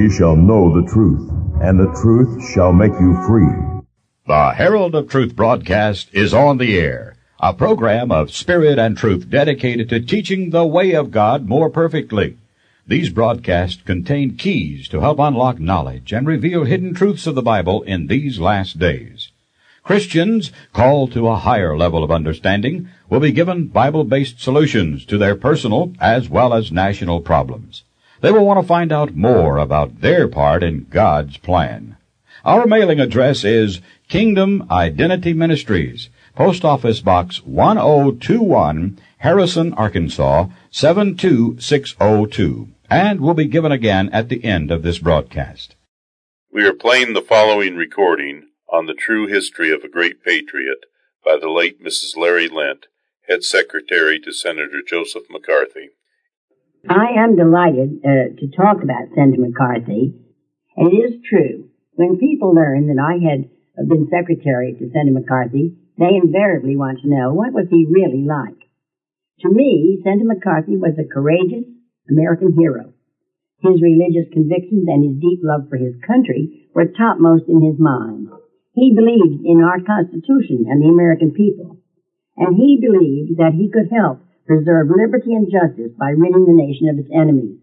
ye shall know the truth, and the truth shall make you free. The Herald of Truth broadcast is on the air, a program of spirit and truth dedicated to teaching the way of God more perfectly. These broadcasts contain keys to help unlock knowledge and reveal hidden truths of the Bible in these last days. Christians called to a higher level of understanding will be given Bible-based solutions to their personal as well as national problems. They will want to find out more about their part in God's plan. Our mailing address is Kingdom Identity Ministries, Post Office Box 1021, Harrison, Arkansas, 72602, and will be given again at the end of this broadcast. We are playing the following recording on the true history of a great patriot by the late Mrs. Larry Lent, head secretary to Senator Joseph McCarthy. I am delighted to talk about Senator McCarthy, and it is true. When people learn that I had been secretary to Senator McCarthy, they invariably want to know, what was he really like? To me, Senator McCarthy was a courageous American hero. His religious convictions and his deep love for his country were topmost in his mind. He believed in our Constitution and the American people, and he believed that he could help preserve liberty and justice by ridding the nation of its enemies.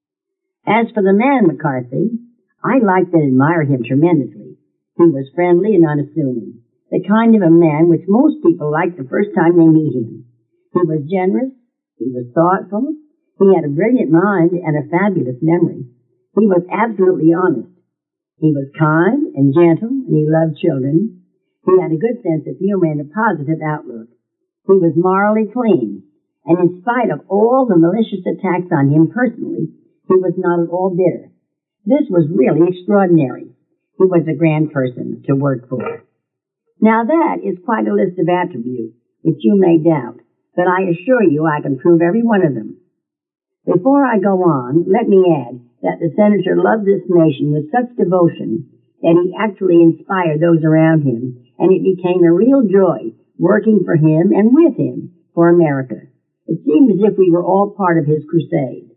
As for the man McCarthy, I liked and admired him tremendously. He was friendly and unassuming, the kind of a man which most people like the first time they meet him. He was generous, he was thoughtful, he had a brilliant mind and a fabulous memory. He was absolutely honest. He was kind and gentle, and he loved children. He had a good sense of humor and a positive outlook. He was morally clean. And in spite of all the malicious attacks on him personally, he was not at all bitter. This was really extraordinary. He was a grand person to work for. Now that is quite a list of attributes which you may doubt, but I assure you I can prove every one of them. Before I go on, let me add that the senator loved this nation with such devotion that he actually inspired those around him, and it became a real joy working for him and with him for America. It seemed as if we were all part of his crusade.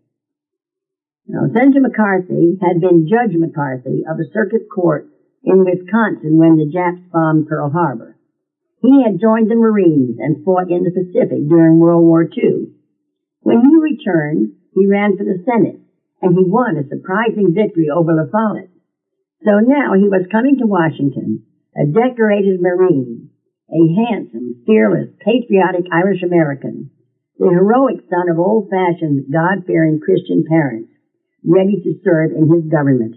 Now, Senator McCarthy had been Judge McCarthy of a circuit court in Wisconsin when the Japs bombed Pearl Harbor. He had joined the Marines and fought in the Pacific during World War II. When he returned, he ran for the Senate, and he won a surprising victory over La Follette. So now he was coming to Washington, a decorated Marine, a handsome, fearless, patriotic Irish American, the heroic son of old-fashioned, God-fearing Christian parents, ready to serve in his government.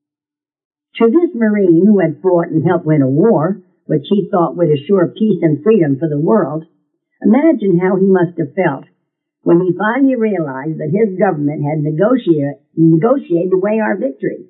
To this Marine who had fought and helped win a war, which he thought would assure peace and freedom for the world, imagine how he must have felt when he finally realized that his government had negotiated away our victory,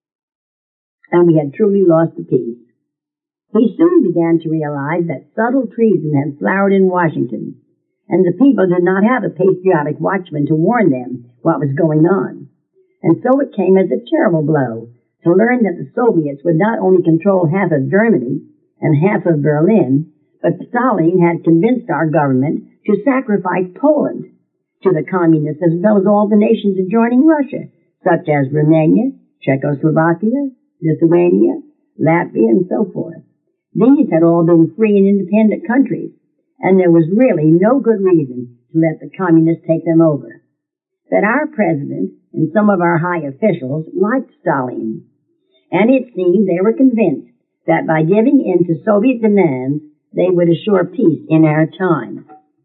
and we had truly lost the peace. He soon began to realize that subtle treason had flowered in Washington, and the people did not have a patriotic watchman to warn them what was going on. And so it came as a terrible blow to learn that the Soviets would not only control half of Germany and half of Berlin, but Stalin had convinced our government to sacrifice Poland to the communists as well as all the nations adjoining Russia, such as Romania, Czechoslovakia, Lithuania, Latvia, and so forth. These had all been free and independent countries, and there was really no good reason to let the communists take them over. But our president and some of our high officials liked Stalin, and it seemed they were convinced that by giving in to Soviet demands, they would assure peace in our time.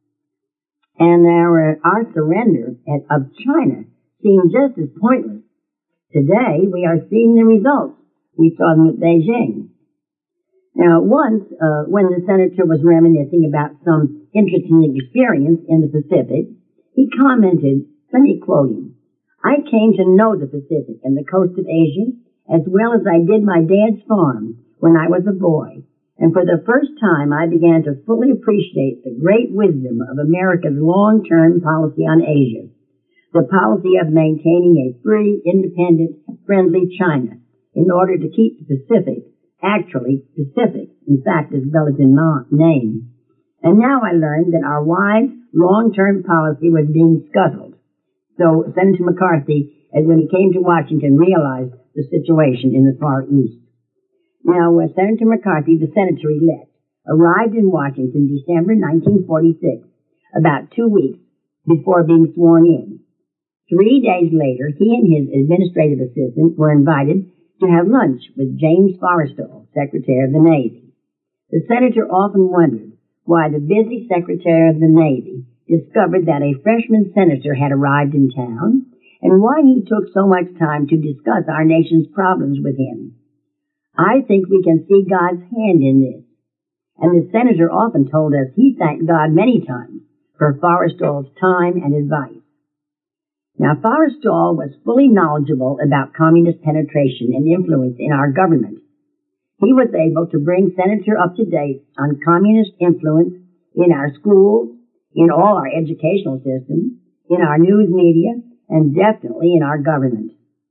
And our surrender of China seemed just as pointless. Today, we are seeing the results. We saw them at Beijing. Now, once, when the senator was reminiscing about some interesting experience in the Pacific, he commented, let me quote him, "I came to know the Pacific and the coast of Asia as well as I did my dad's farm when I was a boy. And for the first time, I began to fully appreciate the great wisdom of America's long-term policy on Asia, the policy of maintaining a free, independent, friendly China in order to keep the Pacific actually Pacific, in fact, as well as in name. And now I learned that our wise, long-term policy was being scuttled. So Senator McCarthy as when he came to Washington realized the situation in the Far East. Now, Senator McCarthy, the senator-elect, arrived in Washington December 1946, about 2 weeks before being sworn in. 3 days later, he and his administrative assistant were invited to have lunch with James Forrestal, Secretary of the Navy. The senator often wondered why the busy Secretary of the Navy discovered that a freshman senator had arrived in town, and why he took so much time to discuss our nation's problems with him. I think we can see God's hand in this, and the senator often told us he thanked God many times for Forrestal's time and advice. Now, Forrestal was fully knowledgeable about communist penetration and influence in our government. He was able to bring Senator up to date on communist influence in our schools, in all our educational systems, in our news media, and definitely in our government.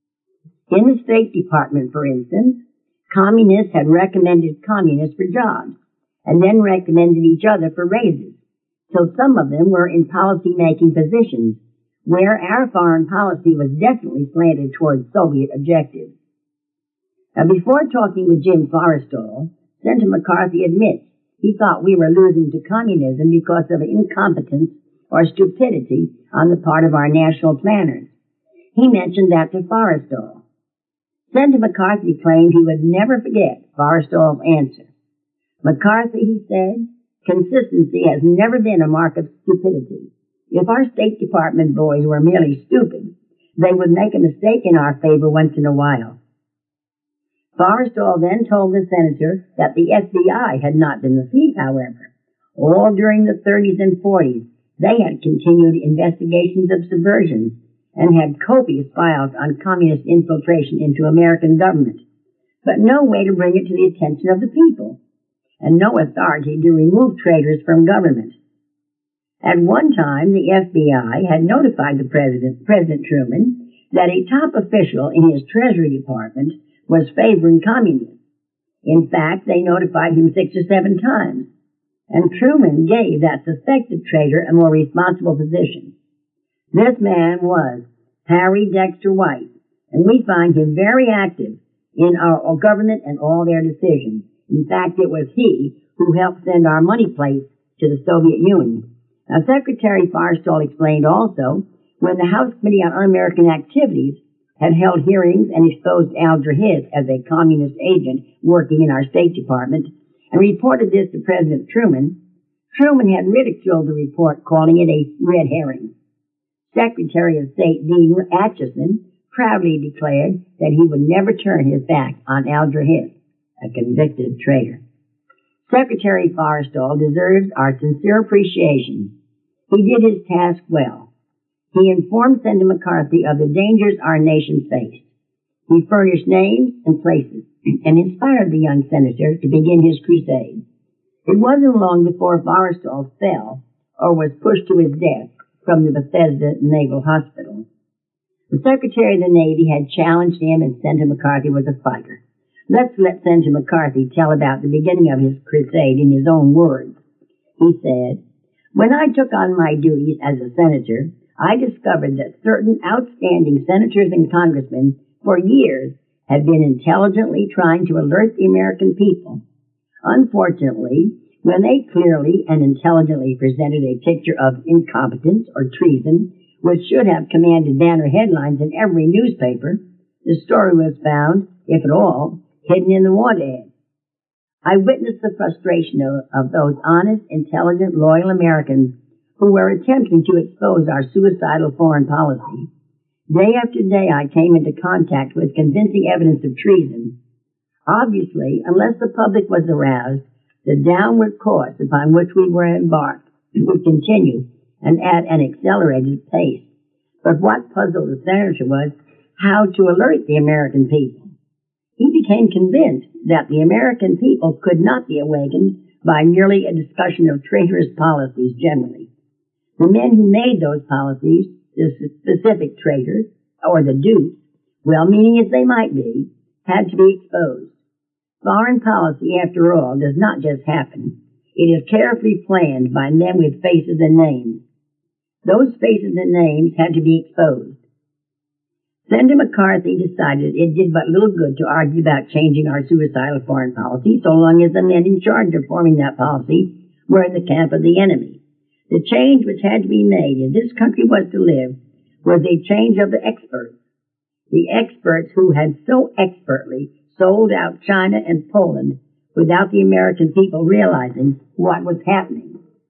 In the State Department, for instance, communists had recommended communists for jobs, and then recommended each other for raises, so some of them were in policy-making positions, where our foreign policy was definitely slanted towards Soviet objectives. Now, before talking with Jim Forrestal, Senator McCarthy admits he thought we were losing to communism because of incompetence or stupidity on the part of our national planners. He mentioned that to Forrestal. Senator McCarthy claimed he would never forget Forrestal's answer. McCarthy, he said, consistency has never been a mark of stupidity. If our State Department boys were merely stupid, they would make a mistake in our favor once in a while. Forrestal then told the senator that the FBI had not been asleep, however. All during the 30s and 40s, they had continued investigations of subversion and had copious files on communist infiltration into American government, but no way to bring it to the attention of the people, and no authority to remove traitors from government. At one time, the FBI had notified the President Truman, that a top official in his Treasury Department was favoring communism. In fact, they notified him 6 or 7 times, and Truman gave that suspected traitor a more responsible position. This man was Harry Dexter White, and we find him very active in our government and all their decisions. In fact, it was he who helped send our money plates to the Soviet Union. Now, Secretary Forrestal explained also, when the House Committee on Un-American Activities had held hearings and exposed Al Drahis as a communist agent working in our State Department, and reported this to President Truman, Truman had ridiculed the report, calling it a red herring. Secretary of State Dean Acheson proudly declared that he would never turn his back on Al Drahis, a convicted traitor. Secretary Forrestal deserves our sincere appreciation. He did his task well. He informed Senator McCarthy of the dangers our nation faced. He furnished names and places and inspired the young senator to begin his crusade. It wasn't long before Forrestal fell or was pushed to his death from the Bethesda Naval Hospital. The Secretary of the Navy had challenged him, and Senator McCarthy was a fighter. Let's let Senator McCarthy tell about the beginning of his crusade in his own words. He said, "When I took on my duties as a senator, I discovered that certain outstanding senators and congressmen for years had been intelligently trying to alert the American people. Unfortunately, when they clearly and intelligently presented a picture of incompetence or treason, which should have commanded banner headlines in every newspaper, the story was found, if at all, hidden in the want ad. I witnessed the frustration of those honest, intelligent, loyal Americans who were attempting to expose our suicidal foreign policy. Day after day I came into contact with convincing evidence of treason. Obviously, unless the public was aroused, the downward course upon which we were embarked would continue and at an accelerated pace. But what puzzled the senator was how to alert the American people. He became convinced that the American people could not be awakened by merely a discussion of traitorous policies generally. The men who made those policies, the specific traitors, or the dupes, well-meaning as they might be, had to be exposed. Foreign policy, after all, does not just happen. It is carefully planned by men with faces and names. Those faces and names had to be exposed. Senator McCarthy decided it did but little good to argue about changing our suicidal foreign policy so long as the men in charge of forming that policy were in the camp of the enemy. The change which had to be made if this country was to live was a change of the experts. The experts who had so expertly sold out China and Poland without the American people realizing what was happening.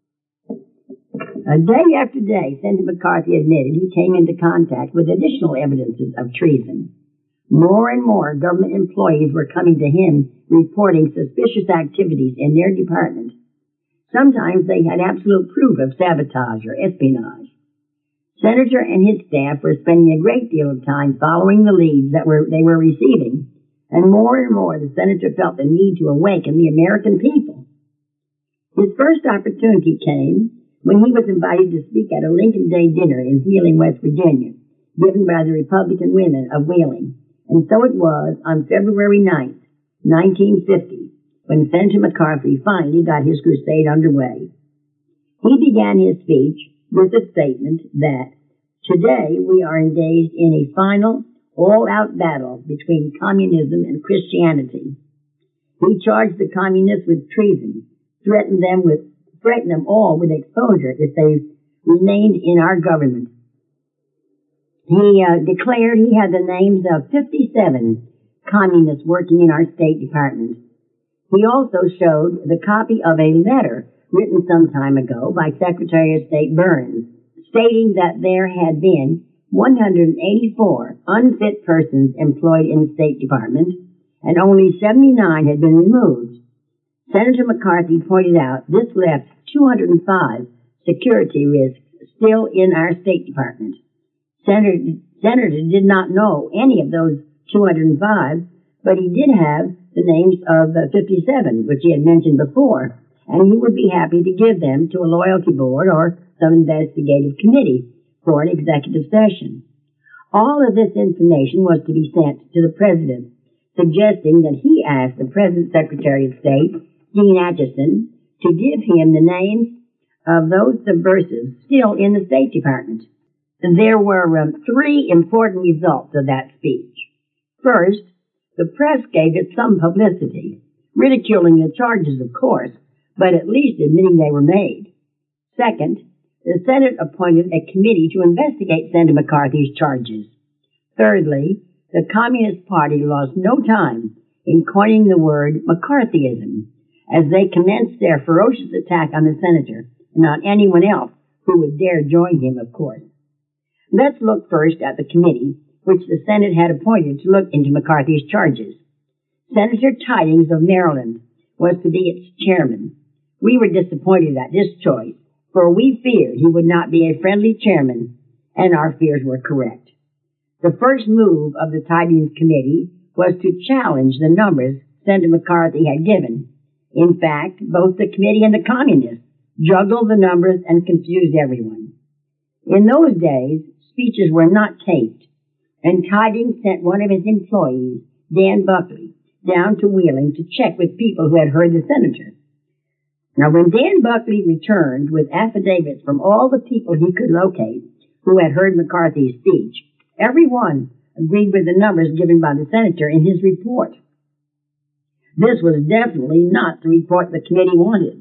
Day after day, Senator McCarthy admitted he came into contact with additional evidences of treason. More and more government employees were coming to him reporting suspicious activities in their department. Sometimes they had absolute proof of sabotage or espionage. Senator and his staff were spending a great deal of time following the leads that they were receiving, and more the senator felt the need to awaken the American people. His first opportunity came when he was invited to speak at a Lincoln Day dinner in Wheeling, West Virginia, given by the Republican women of Wheeling. And so it was on February 9th, 1950, when Senator McCarthy finally got his crusade underway. He began his speech with a statement that today we are engaged in a final, all-out battle between communism and Christianity. He charged the communists with treason, threatened them all with exposure if they remained in our government. He declared he had the names of 57 communists working in our State Department. He also showed the copy of a letter written some time ago by Secretary of State Burns, stating that there had been 184 unfit persons employed in the State Department, and only 79 had been removed. Senator McCarthy pointed out this left 205 security risks still in our State Department. Senator did not know any of those 205, but he did have the names of 57, which he had mentioned before, and he would be happy to give them to a loyalty board or some investigative committee for an executive session. All of this information was to be sent to the President, suggesting that he ask the present Secretary of State, Dean Acheson, to give him the names of those subversives still in the State Department. There were 3 important results of that speech. First, the press gave it some publicity, ridiculing the charges, of course, but at least admitting they were made. Second, the Senate appointed a committee to investigate Senator McCarthy's charges. Thirdly, the Communist Party lost no time in coining the word McCarthyism as they commenced their ferocious attack on the senator and on anyone else who would dare join him, of course. Let's look first at the committee which the Senate had appointed to look into McCarthy's charges. Senator Tidings of Maryland was to be its chairman. We were disappointed at this choice, for we feared he would not be a friendly chairman, and our fears were correct. The first move of the Tidings Committee was to challenge the numbers Senator McCarthy had given. In fact, both the committee and the communists juggled the numbers and confused everyone. In those days, speeches were not taped, and Tidings sent one of his employees, Dan Buckley, down to Wheeling to check with people who had heard the senator. Now, when Dan Buckley returned with affidavits from all the people he could locate who had heard McCarthy's speech, every one agreed with the numbers given by the senator in his report. This was definitely not the report the committee wanted.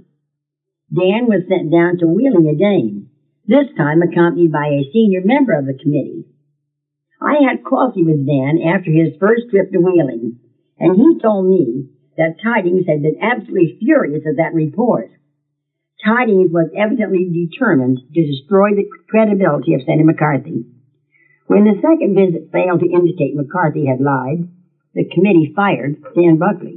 Dan was sent down to Wheeling again, this time accompanied by a senior member of the committee. I had coffee with Dan after his first trip to Wheeling, and he told me that Tidings had been absolutely furious at that report. Tidings was evidently determined to destroy the credibility of Senator McCarthy. When the second visit failed to indicate McCarthy had lied, the committee fired Dan Buckley.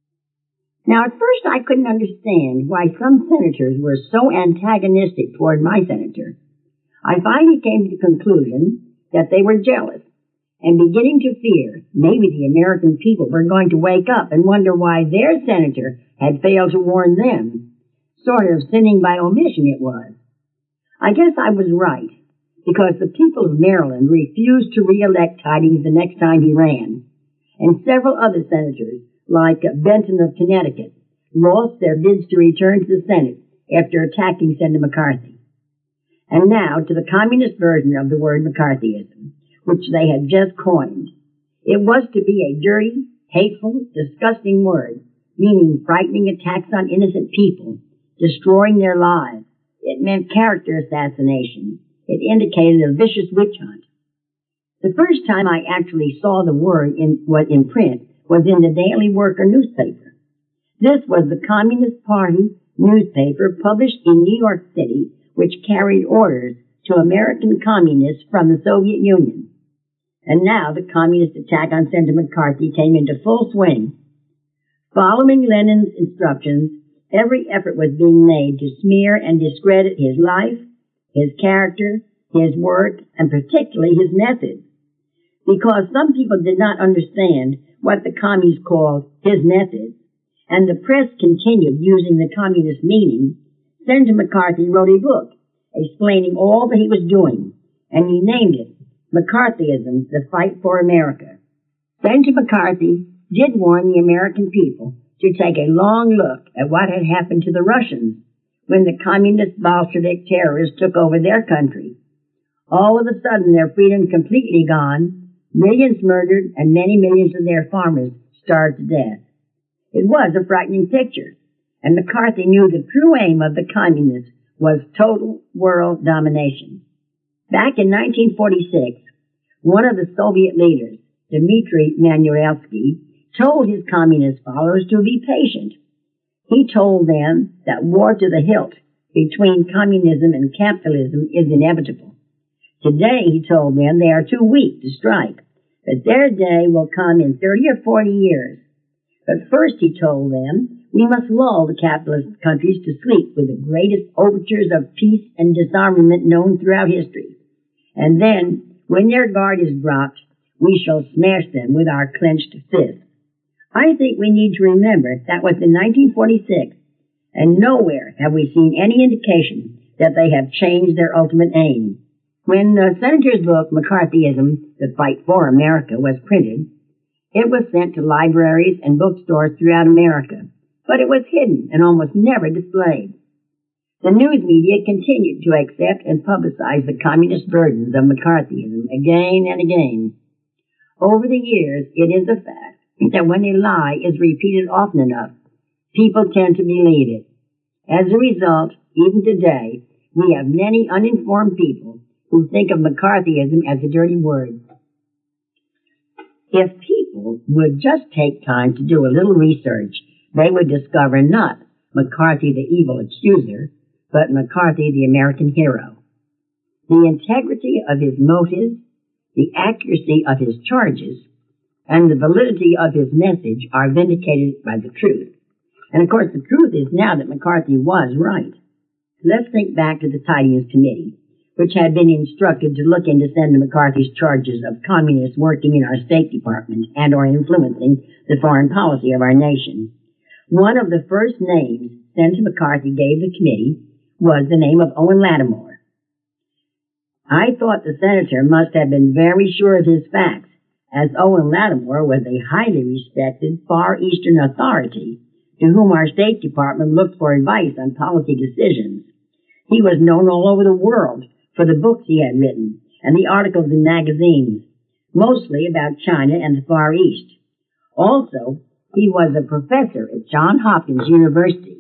Now, at first I couldn't understand why some senators were so antagonistic toward my senator. I finally came to the conclusion that they were jealous and beginning to fear maybe the American people were going to wake up and wonder why their senator had failed to warn them. Sort of sinning by omission it was. I guess I was right, because the people of Maryland refused to re-elect Tidings the next time he ran, and several other senators, like Benton of Connecticut, lost their bids to return to the Senate after attacking Senator McCarthy. And now to the communist version of the word McCarthyism, which they had just coined. It was to be a dirty, hateful, disgusting word, meaning frightening attacks on innocent people, destroying their lives. It meant character assassination. It indicated a vicious witch hunt. The first time I actually saw the word in print was in the Daily Worker newspaper. This was the Communist Party newspaper published in New York City, which carried orders to American communists from the Soviet Union. And now the communist attack on Senator McCarthy came into full swing. Following Lenin's instructions, every effort was being made to smear and discredit his life, his character, his work, and particularly his methods. Because some people did not understand what the commies called his methods, and the press continued using the communist meaning, Senator McCarthy wrote a book explaining all that he was doing, and he named it McCarthyism, the Fight for America. Senator McCarthy did warn the American people to take a long look at what had happened to the Russians when the communist Bolshevik terrorists took over their country. All of a sudden, their freedom completely gone, millions murdered, and many millions of their farmers starved to death. It was a frightening picture, and McCarthy knew the true aim of the communists was total world domination. Back in 1946, one of the Soviet leaders, Dmitry Manuelsky, told his communist followers to be patient. He told them that war to the hilt between communism and capitalism is inevitable. Today, he told them, they are too weak to strike, but their day will come in 30 or 40 years. But first, he told them, we must lull the capitalist countries to sleep with the greatest overtures of peace and disarmament known throughout history. And then, when their guard is dropped, we shall smash them with our clenched fists. I think we need to remember that was in 1946, and nowhere have we seen any indication that they have changed their ultimate aim. When the Senator's book, McCarthyism, The Fight for America, was printed, it was sent to libraries and bookstores throughout America, but it was hidden and almost never displayed. The news media continued to accept and publicize the communist burdens of McCarthyism again and again. Over the years, it is a fact that when a lie is repeated often enough, people tend to believe it. As a result, even today, we have many uninformed people who think of McCarthyism as a dirty word. If people would just take time to do a little research, they would discover not McCarthy the evil accuser, but McCarthy the American hero. The integrity of his motives, the accuracy of his charges, and the validity of his message are vindicated by the truth. And of course, the truth is now that McCarthy was right. Let's think back to the Tidings Committee, which had been instructed to look into Senator McCarthy's charges of communists working in our State Department and or influencing the foreign policy of our nation. One of the first names Senator McCarthy gave the committee was the name of Owen Lattimore. I thought the senator must have been very sure of his facts, as Owen Lattimore was a highly respected Far Eastern authority to whom our State Department looked for advice on policy decisions. He was known all over the world for the books he had written and the articles in magazines, mostly about China and the Far East. Also, he was a professor at Johns Hopkins University.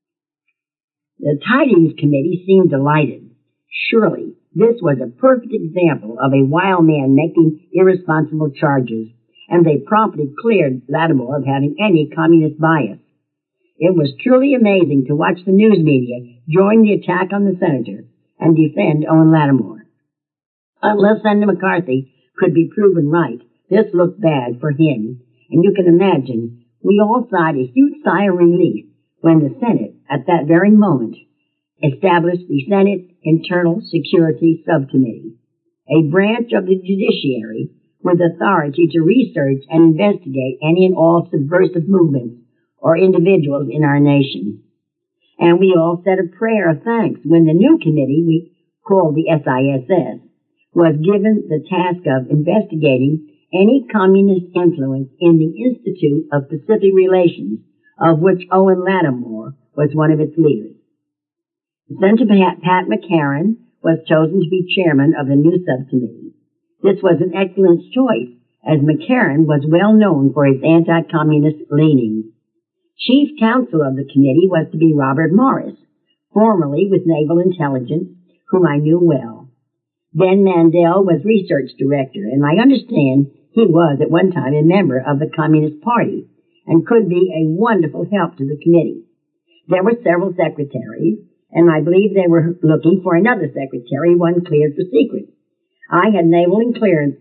The Tidings Committee seemed delighted. Surely, this was a perfect example of a wild man making irresponsible charges, and they promptly cleared Lattimore of having any communist bias. It was truly amazing to watch the news media join the attack on the senator and defend Owen Lattimore. Unless Senator McCarthy could be proven right, this looked bad for him, and you can imagine we all sighed a huge sigh of relief when the Senate, at that very moment, established the Senate Internal Security Subcommittee, a branch of the judiciary with authority to research and investigate any and all subversive movements or individuals in our nation. And we all said a prayer of thanks when the new committee, we called the SISS, was given the task of investigating any communist influence in the Institute of Pacific Relations, of which Owen Lattimore was one of its leaders. Senator Pat McCarran was chosen to be chairman of the new subcommittee. This was an excellent choice, as McCarran was well known for his anti-communist leanings. Chief counsel of the committee was to be Robert Morris, formerly with Naval Intelligence, whom I knew well. Ben Mandel was research director, and I understand he was at one time a member of the Communist Party and could be a wonderful help to the committee. There were several secretaries, and I believe they were looking for another secretary, one cleared for secret. I had naval clearance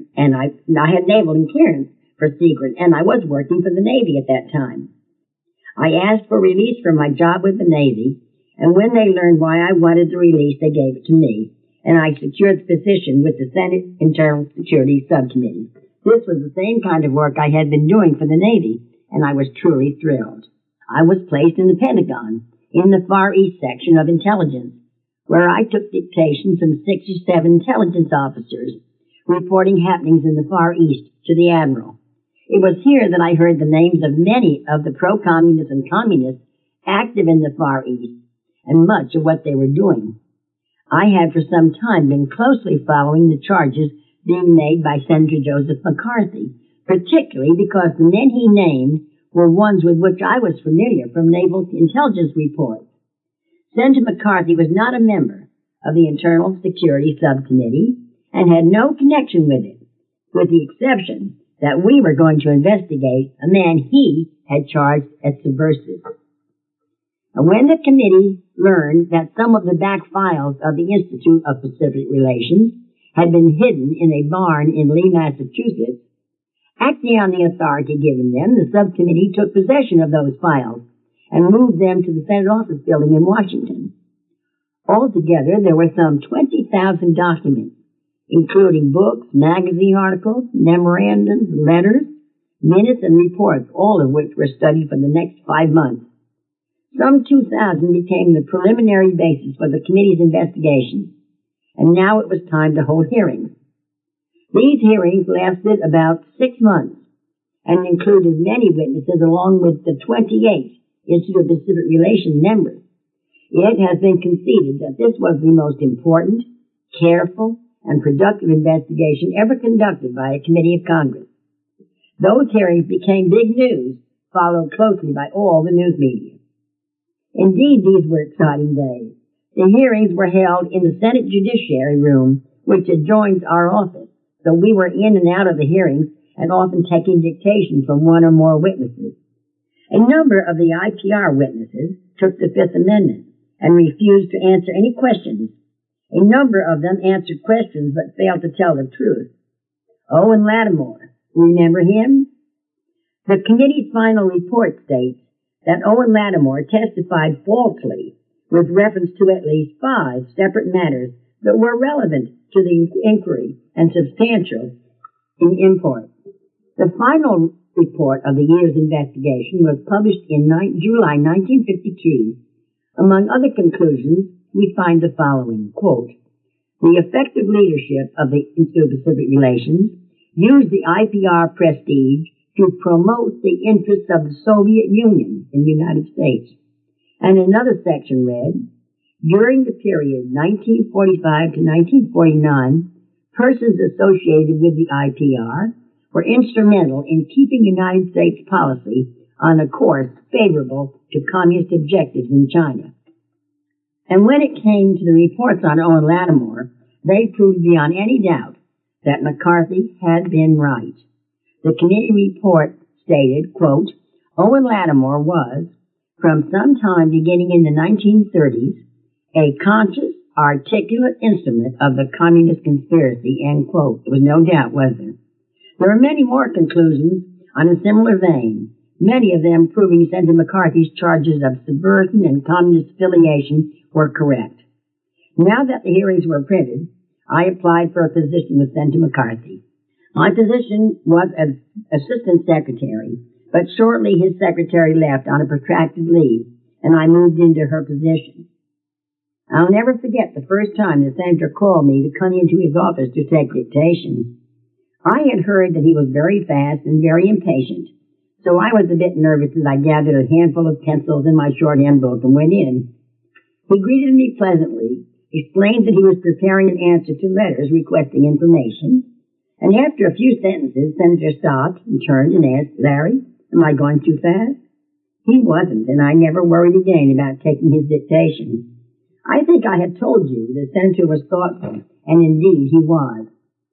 for secret, and I was working for the Navy at that time. I asked for release from my job with the Navy, and when they learned why I wanted the release, they gave it to me, and I secured the position with the Senate Internal Security Subcommittee. This was the same kind of work I had been doing for the Navy, and I was truly thrilled. I was placed in the Pentagon, in the Far East section of intelligence, where I took dictation from 6 or 7 intelligence officers reporting happenings in the Far East to the Admiral. It was here that I heard the names of many of the pro-communists and communists active in the Far East, and much of what they were doing. I had for some time been closely following the charges being made by Senator Joseph McCarthy, particularly because the men he named were ones with which I was familiar from naval intelligence reports. Senator McCarthy was not a member of the Internal Security Subcommittee and had no connection with it, with the exception that we were going to investigate a man he had charged as subversive. And when the committee learned that some of the back files of the Institute of Pacific Relations had been hidden in a barn in Lee, Massachusetts, acting on the authority given them, the subcommittee took possession of those files and moved them to the Senate Office Building in Washington. Altogether, there were some 20,000 documents, including books, magazine articles, memorandums, letters, minutes, and reports, all of which were studied for the next 5 months. Some 2,000 became the preliminary basis for the committee's investigation, and now it was time to hold hearings. These hearings lasted about 6 months and included many witnesses along with the 28 Institute of Pacific Relations members. It has been conceded that this was the most important, careful, and productive investigation ever conducted by a committee of Congress. Those hearings became big news, followed closely by all the news media. Indeed, these were exciting days. The hearings were held in the Senate Judiciary Room, which adjoins our office, so we were in and out of the hearings and often taking dictation from one or more witnesses. A number of the IPR witnesses took the Fifth Amendment and refused to answer any questions. A number of them answered questions but failed to tell the truth. Owen Lattimore, remember him? The committee's final report states that Owen Lattimore testified falsely with reference to at least 5 separate matters that were relevant to the inquiry and substantial in import. The final report of the year's investigation was published in July 1952. Among other conclusions, we find the following, quote, "The effective leadership of the Institute of Pacific Relations used the IPR prestige to promote the interests of the Soviet Union in the United States." And another section read, "During the period 1945 to 1949, persons associated with the IPR were instrumental in keeping United States policy on a course favorable to communist objectives in China." And when it came to the reports on Owen Lattimore, they proved beyond any doubt that McCarthy had been right. The committee report stated, quote, "Owen Lattimore was, from some time beginning in the 1930s, a conscious, articulate instrument of the communist conspiracy," end quote. There was no doubt, was there? There are many more conclusions on a similar vein, many of them proving Senator McCarthy's charges of subversion and communist affiliation were correct. Now that the hearings were printed, I applied for a position with Senator McCarthy. My position was as Assistant Secretary, but shortly his secretary left on a protracted leave, and I moved into her position. I'll never forget the first time the Senator called me to come into his office to take dictation. I had heard that he was very fast and very impatient, so I was a bit nervous as I gathered a handful of pencils in my shorthand book and went in. He greeted me pleasantly, explained that he was preparing an answer to letters requesting information, And after a few sentences, Senator stopped and turned and asked, "Larry, am I going too fast?" He wasn't, and I never worried again about taking his dictation. I think I have told you the Senator was thoughtful, and indeed he was.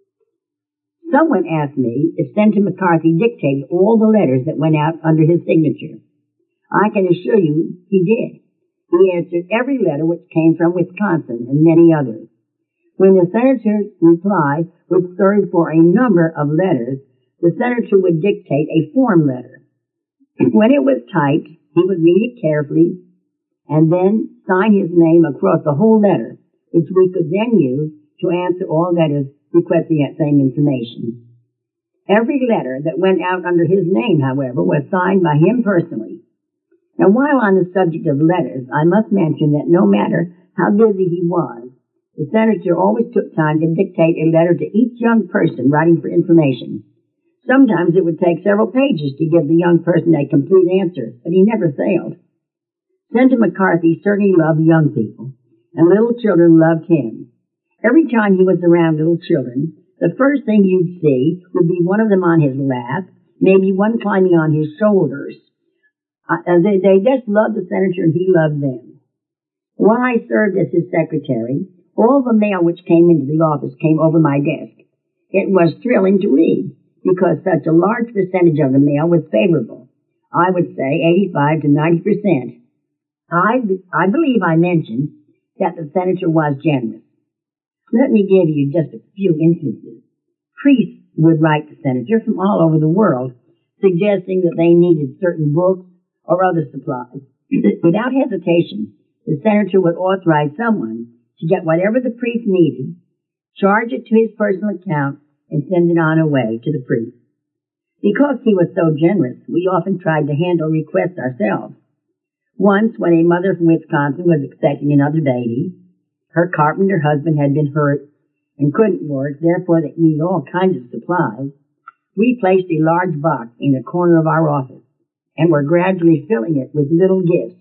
Someone asked me if Senator McCarthy dictated all the letters that went out under his signature. I can assure you he did. He answered every letter which came from Wisconsin and many others. When the Senator's reply was served for a number of letters, the Senator would dictate a form letter. When it was typed, he would read it carefully and then sign his name across the whole letter, which we could then use to answer all letters requesting that same information. Every letter that went out under his name, however, was signed by him personally. Now, while on the subject of letters, I must mention that no matter how busy he was, the Senator always took time to dictate a letter to each young person writing for information. Sometimes it would take several pages to give the young person a complete answer, but he never failed. Senator McCarthy certainly loved young people, and little children loved him. Every time he was around little children, the first thing you'd see would be one of them on his lap, maybe one climbing on his shoulders. They just loved the Senator, and he loved them. While I served as his secretary, all the mail which came into the office came over my desk. It was thrilling to read, because such a large percentage of the mail was favorable. I would say 85 to 90%. I believe I mentioned that the Senator was generous. Let me give you just a few instances. Priests would write the Senator from all over the world, suggesting that they needed certain books or other supplies. Without hesitation, the Senator would authorize someone to get whatever the priest needed, charge it to his personal account, and send it on away to the priest. Because he was so generous, we often tried to handle requests ourselves. Once, when a mother from Wisconsin was expecting another baby, her carpenter husband had been hurt and couldn't work, therefore they needed all kinds of supplies, we placed a large box in a corner of our office and were gradually filling it with little gifts.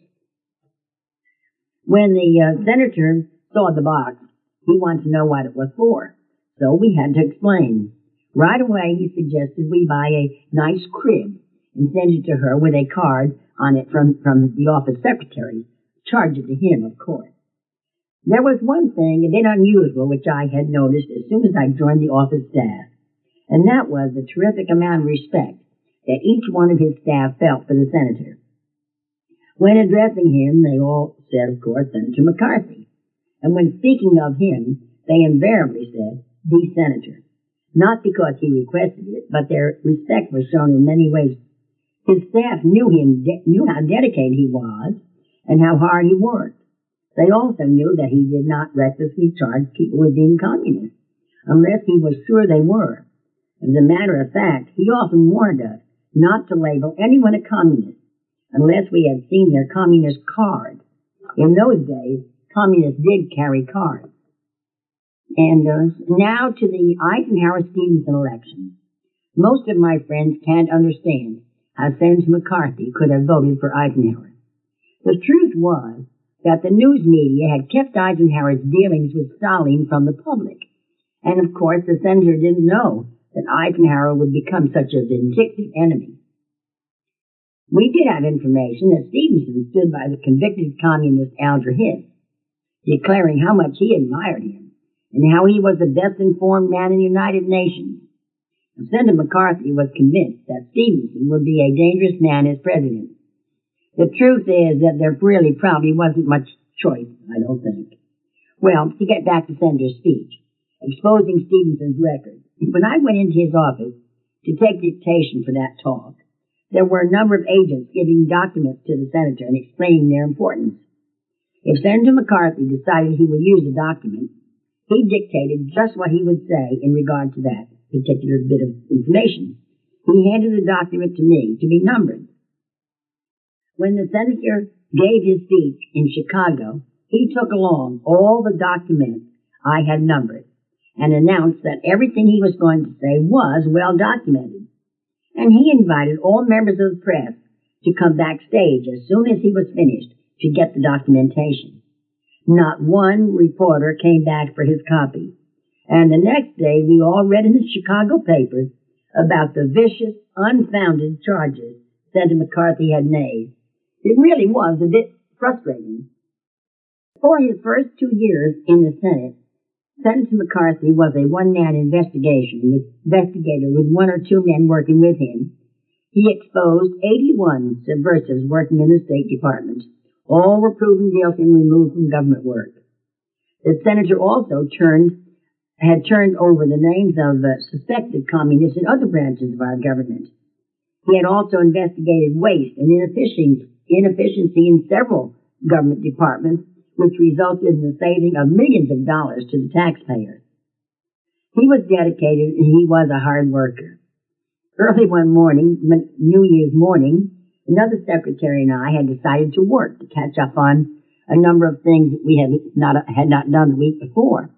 When the Senator saw the box, he wanted to know what it was for, so we had to explain. Right away, he suggested we buy a nice crib and send it to her with a card on it from the office secretary. Charge it to him, of course. There was one thing a bit unusual which I had noticed as soon as I joined the office staff, and that was the terrific amount of respect that each one of his staff felt for the Senator. When addressing him, they all said, of course, Senator McCarthy. And when speaking of him, they invariably said, the Senator. Not because he requested it, but their respect was shown in many ways. His staff knew how dedicated he was and how hard he worked. They also knew that he did not recklessly charge people with being communists, unless he was sure they were. As a matter of fact, he often warned us not to label anyone a communist unless we had seen their communist card. In those days, communists did carry cards. And now to the Eisenhower-Stevenson election. Most of my friends can't understand how Senator McCarthy could have voted for Eisenhower. The truth was that the news media had kept Eisenhower's dealings with Stalin from the public. And of course, the Senator didn't know that Eisenhower would become such a vindictive enemy. We did have information that Stevenson stood by the convicted communist Alger Hiss, declaring how much he admired him and how he was the best informed man in the United Nations. And Senator McCarthy was convinced that Stevenson would be a dangerous man as president. The truth is that there really probably wasn't much choice, I don't think. Well, to get back to Senator's speech, exposing Stevenson's record, when I went into his office to take dictation for that talk, there were a number of agents giving documents to the Senator and explaining their importance. If Senator McCarthy decided he would use a document, he dictated just what he would say in regard to that particular bit of information. He handed the document to me to be numbered. When the Senator gave his speech in Chicago, he took along all the documents I had numbered and announced that everything he was going to say was well documented. And he invited all members of the press to come backstage as soon as he was finished to get the documentation. Not one reporter came back for his copy, And the next day, we all read in the Chicago papers about the vicious, unfounded charges Senator McCarthy had made. It really was a bit frustrating. For his first 2 years in the Senate, Senator McCarthy was a one-man investigator with 1 or 2 men working with him. He exposed 81 subversives working in the State Department. All were proven guilty and removed from government work. The senator also had turned over the names of suspected communists in other branches of our government. He had also investigated waste and inefficiency in several government departments, which resulted in the saving of millions of dollars to the taxpayers. He was dedicated and he was a hard worker. Early one morning, New Year's morning, another secretary and I had decided to work to catch up on a number of things that we had not done the week before.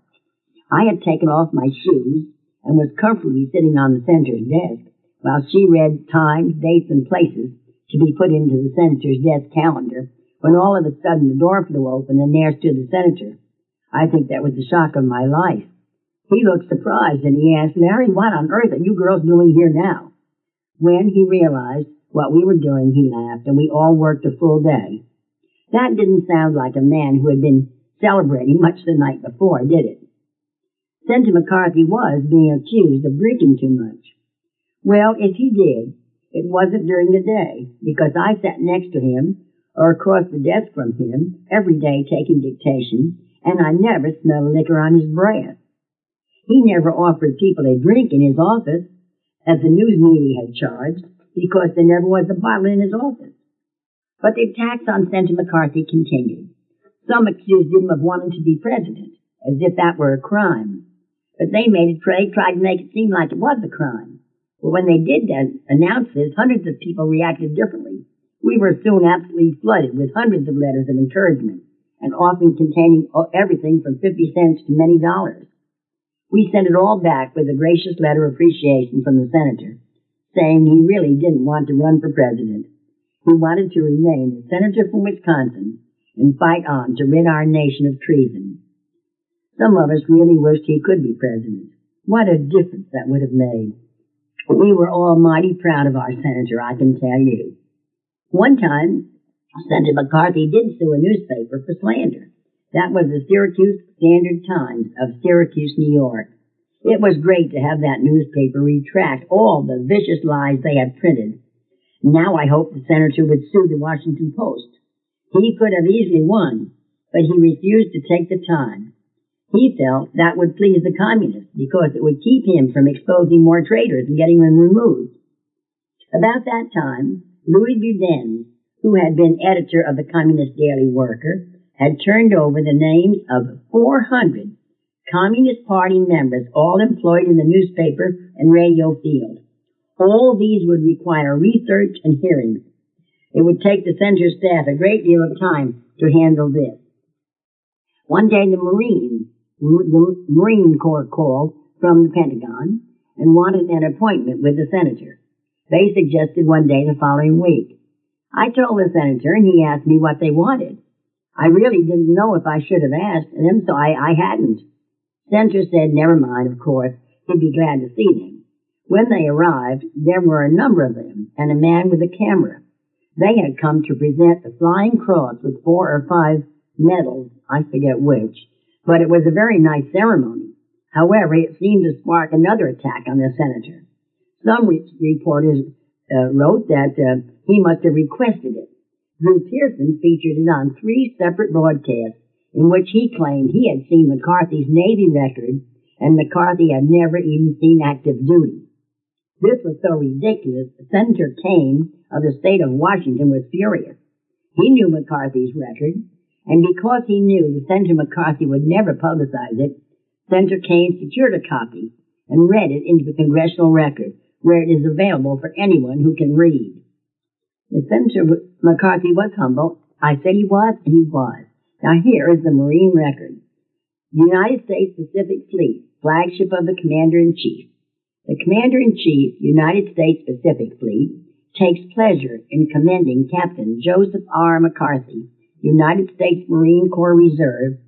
I had taken off my shoes and was comfortably sitting on the senator's desk while she read times, dates, and places to be put into the senator's desk calendar, when all of a sudden the door flew open and there stood the senator. I think that was the shock of my life. He looked surprised and he asked, "Larry, what on earth are you girls doing here now?" When he realized what we were doing, he laughed, and we all worked a full day. That didn't sound like a man who had been celebrating much the night before, did it? Senator McCarthy was being accused of drinking too much. Well, if he did, it wasn't during the day, because I sat next to him or across the desk from him every day taking dictation, and I never smelled liquor on his breath. He never offered people a drink in his office, as the news media had charged, because there never was a bottle in his office. But the attacks on Senator McCarthy continued. Some accused him of wanting to be president, as if that were a crime. But they tried to make it seem like it was a crime. But when they did announce this, hundreds of people reacted differently. We were soon absolutely flooded with hundreds of letters of encouragement, and often containing everything from 50 cents to many dollars. We sent it all back with a gracious letter of appreciation from the senator, saying he really didn't want to run for president. He wanted to remain the senator from Wisconsin and fight on to rid our nation of treason. Some of us really wished he could be president. What a difference that would have made. We were all mighty proud of our senator, I can tell you. One time, Senator McCarthy did sue a newspaper for slander. That was the Syracuse Standard-Times of Syracuse, New York. It was great to have that newspaper retract all the vicious lies they had printed. Now I hope the senator would sue the Washington Post. He could have easily won, but he refused to take the time. He felt that would please the communists because it would keep him from exposing more traitors and getting them removed. About that time, Louis Budens, who had been editor of the Communist Daily Worker, had turned over the names of 400 Communist Party members, all employed in the newspaper and radio field. All these would require research and hearings. It would take the senator's staff a great deal of time to handle this. One day the Marine Corps called from the Pentagon and wanted an appointment with the senator. They suggested one day the following week. I told the senator, and he asked me what they wanted. I really didn't know if I should have asked them, so I hadn't. Senator said, never mind, of course, he'd be glad to see them. When they arrived, there were a number of them, and a man with a camera. They had come to present the Flying Cross with 4 or 5 medals, I forget which, but it was a very nice ceremony. However, it seemed to spark another attack on the senator. Some reporters wrote that he must have requested it. Drew Pearson featured it on 3 separate broadcasts in which he claimed he had seen McCarthy's Navy record and McCarthy had never even seen active duty. This was so ridiculous, Senator Kane of the state of Washington was furious. He knew McCarthy's record, and because he knew that Senator McCarthy would never publicize it, Senator Kane secured a copy and read it into the congressional record, where it is available for anyone who can read. The Senator McCarthy was humble. I said he was, and he was. Now here is the Marine record. The United States Pacific Fleet, flagship of the Commander-in-Chief. The Commander-in-Chief, United States Pacific Fleet, takes pleasure in commending Captain Joseph R. McCarthy, United States Marine Corps Reserve,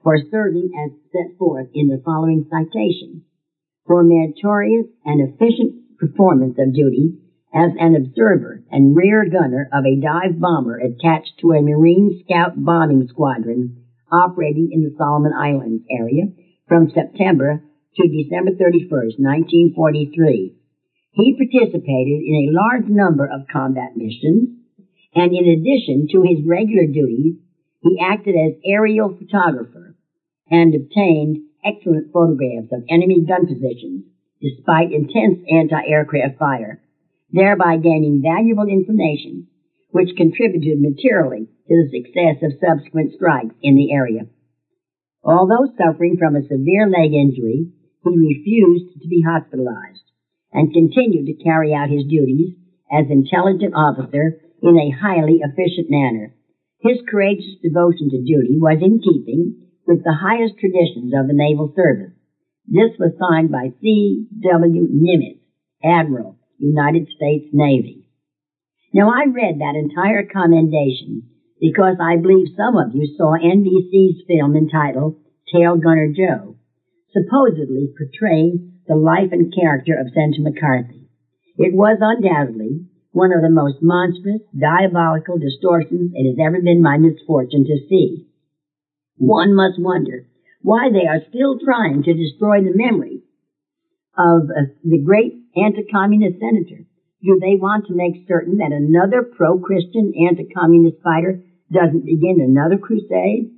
for serving as set forth in the following citation. For meritorious and efficient performance of duty as an observer and rear gunner of a dive bomber attached to a Marine Scout bombing squadron operating in the Solomon Islands area from September to December 31st, 1943. He participated in a large number of combat missions, and in addition to his regular duties, he acted as aerial photographer and obtained excellent photographs of enemy gun positions despite intense anti-aircraft fire, thereby gaining valuable information which contributed materially to the success of subsequent strikes in the area. Although suffering from a severe leg injury, he refused to be hospitalized and continued to carry out his duties as intelligence officer in a highly efficient manner. His courageous devotion to duty was in keeping with the highest traditions of the naval service. This was signed by C. W. Nimitz, Admiral, United States Navy. Now, I read that entire commendation because I believe some of you saw NBC's film entitled Tail Gunner Joe, supposedly portraying the life and character of Senator McCarthy. It was undoubtedly one of the most monstrous, diabolical distortions it has ever been my misfortune to see. One must wonder why they are still trying to destroy the memory of the great anti-communist senator. Do they want to make certain that another pro-Christian anti-communist fighter doesn't begin another crusade?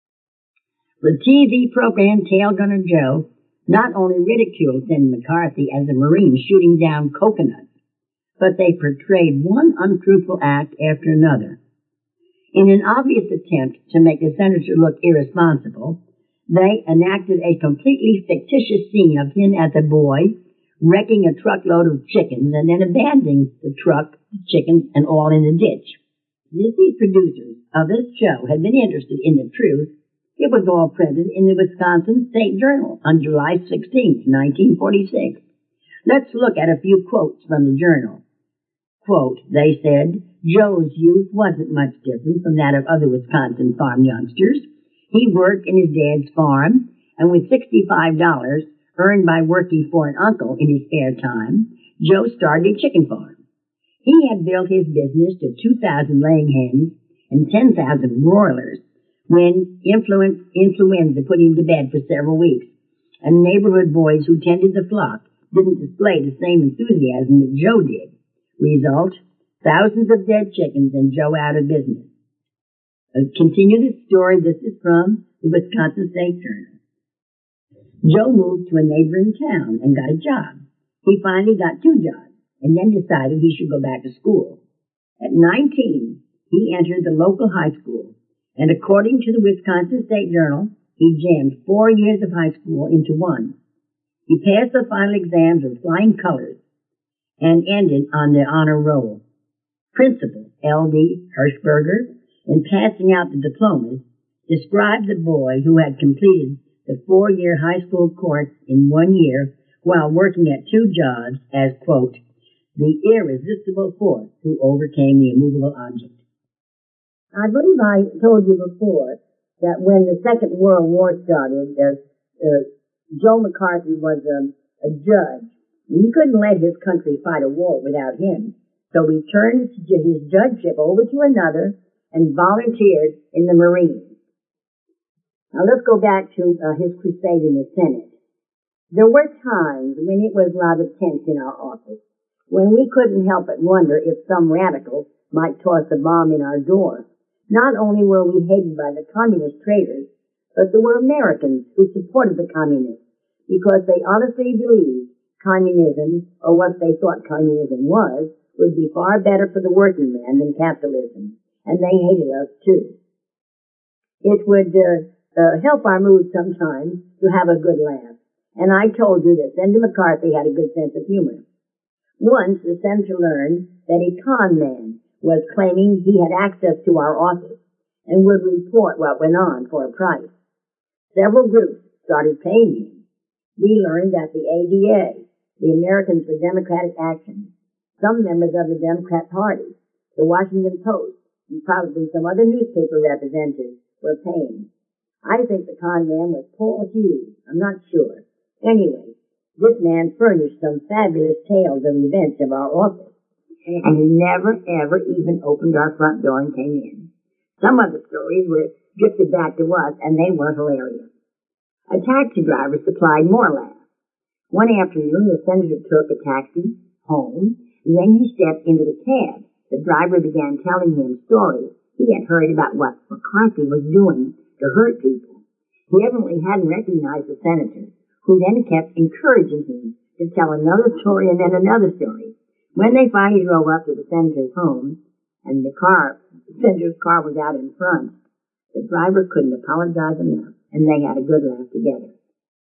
The TV program Tail Gunner Joe not only ridiculed Senator McCarthy as a Marine shooting down coconuts, but they portrayed one untruthful act after another. In an obvious attempt to make the senator look irresponsible, they enacted a completely fictitious scene of him as a boy wrecking a truckload of chickens and then abandoning the truck, the chickens, and all in the ditch. If these producers of this show had been interested in the truth, it was all printed in the Wisconsin State Journal on July 16, 1946. Let's look at a few quotes from the journal. Quote, they said, Joe's youth wasn't much different from that of other Wisconsin farm youngsters. He worked in his dad's farm, and with $65 earned by working for an uncle in his spare time, Joe started a chicken farm. He had built his business to 2,000 laying hens and 10,000 broilers when influenza put him to bed for several weeks, and neighborhood boys who tended the flock didn't display the same enthusiasm that Joe did. Result, thousands of dead chickens and Joe out of business. Continue the story. This is from the Wisconsin State Journal. Joe moved to a neighboring town and got a job. He finally got 2 jobs and then decided he should go back to school. At 19, he entered the local high school, and according to the Wisconsin State Journal, he jammed 4 years of high school into 1. He passed the final exams with flying colors and ended on the honor roll. Principal L.D. Hirschberger, in passing out the diplomas, described the boy who had completed the 4-year high school course in 1 year while working at 2 jobs as, quote, the irresistible force who overcame the immovable object. I believe I told you before that when the Second World War started, Joe McCarthy was a judge. He couldn't let his country fight a war without him, so he turned his judgeship over to another and volunteered in the Marines. Now let's go back to his crusade in the Senate. There were times when it was rather tense in our office, when we couldn't help but wonder if some radical might toss a bomb in our door. Not only were we hated by the communist traitors, but there were Americans who supported the communists because they honestly believed communism, or what they thought communism was, would be far better for the working man than capitalism, and they hated us too. It would help our mood sometimes to have a good laugh, and I told you that Senator McCarthy had a good sense of humor. Once the senator learned that a con man was claiming he had access to our office and would report what went on for a price. Several groups started paying him. We learned that the ADA, the Americans for Democratic Action, some members of the Democrat Party, the Washington Post, and probably some other newspaper representatives were paying. I think the con man was Paul Hughes. I'm not sure. Anyway, this man furnished some fabulous tales of the events of our office, and he never, ever even opened our front door and came in. Some of the stories were drifted back to us, and they were hilarious. A taxi driver supplied more laughs. One afternoon, the senator took a taxi home, and when he stepped into the cab, the driver began telling him stories he had heard about what McCarthy was doing to hurt people. He evidently hadn't recognized the senator, who then kept encouraging him to tell another story and then another story. When they finally drove up to the senator's home, and the senator's car was out in front, the driver couldn't apologize enough, and they had a good laugh together.